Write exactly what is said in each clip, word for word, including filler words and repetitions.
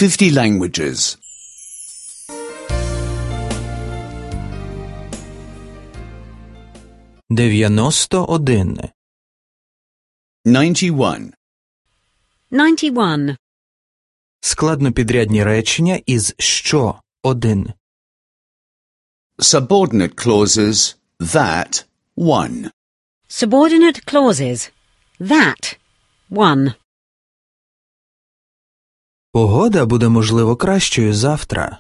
fifty languages. дев'яносто один. ninety-one. ninety-one. Складнопідрядні речення із що один. Subordinate clauses that one. Subordinate clauses that one. Погода буде, можливо, кращою завтра.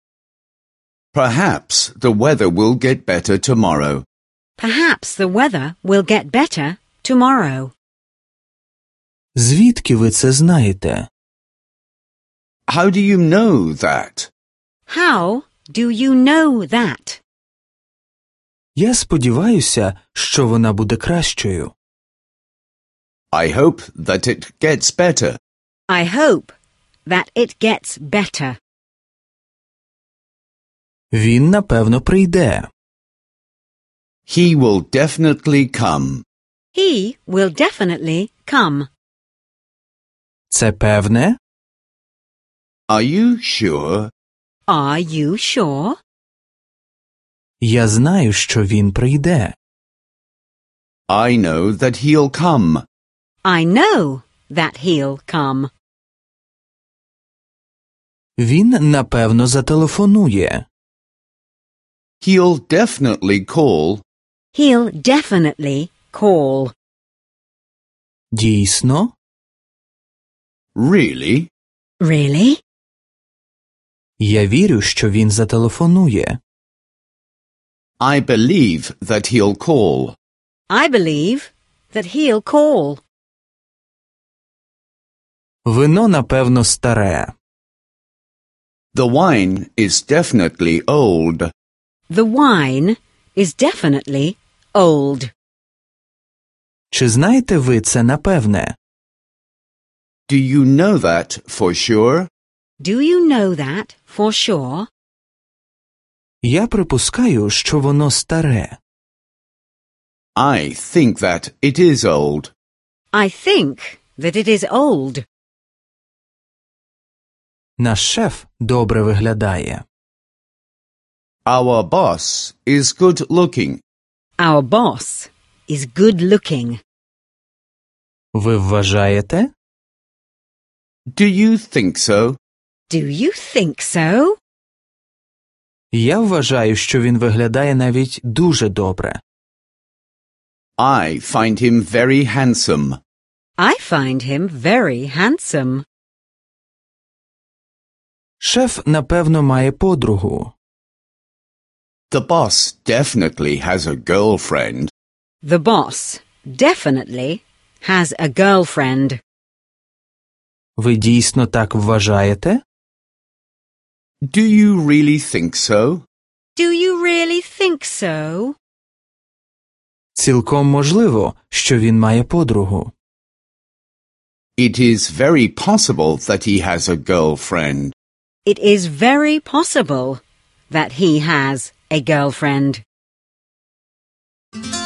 Perhaps the weather will get better tomorrow. Perhaps the weather will get better tomorrow. Звідки ви це знаєте? How do you know that? How do you know that? Я сподіваюся, що вона буде кращою. I hope that it gets better. I hope that it gets better. Він, напевно, прийде. He will definitely come. He will definitely come. Це певне? Are you sure? Are you sure? Я знаю, що він прийде. I know that he'll come. I know that he'll come. Він, напевно, зателефонує. He'll definitely call. He'll definitely call. Дійсно? Really? Really? Я вірю, що він зателефонує. I believe that he'll call. I believe that he'll call. Вино, напевно, старе. The wine is definitely old. The wine is definitely old. Чи знаєте ви це напевне? Do you know that for sure? Do you know that for sure? Я припускаю, що воно старе. I think that it is old. I think that it is old. Наш шеф добре виглядає. Our boss is good looking. Our boss is good looking. Ви вважаєте? Do you think so? Do you think so? Я вважаю, що він виглядає навіть дуже добре. I find him very handsome. I find him very handsome. Шеф, напевно, має подругу. The boss definitely has a girlfriend. The boss definitely has a girlfriend. Ви дійсно так вважаєте? Do you really think so? Do you really think so? Цілком можливо, що він має подругу. It is very possible that he has a girlfriend. It is very possible that he has a girlfriend.